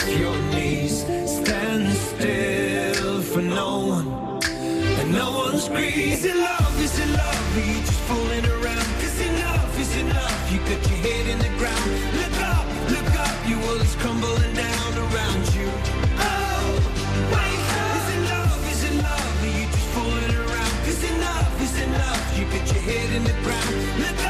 your knees. Stand still for no one, and no one's greedy. Is it love, is it love, or you just fooling around? Cause enough is enough, you got your head in the ground. Look up, your world is crumbling down around you. Oh, wake up. Is it love, or you just fooling around? Cause enough is enough, you got your head in the ground. Look